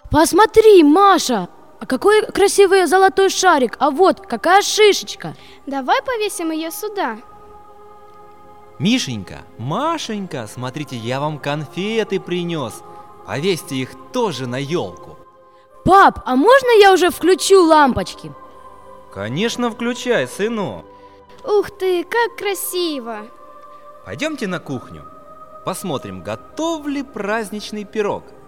Посмотри, Маша, а какой красивый золотой шарик, а вот какая шишечка. Давай повесим ее сюда. Мишенька, Машенька, смотрите, я вам конфеты принес. Повесьте их тоже на елку. Пап, а можно я уже включу лампочки? Конечно, включай, сынок. Ух ты, как красиво! Пойдемте на кухню. Посмотрим, готов ли праздничный пирог.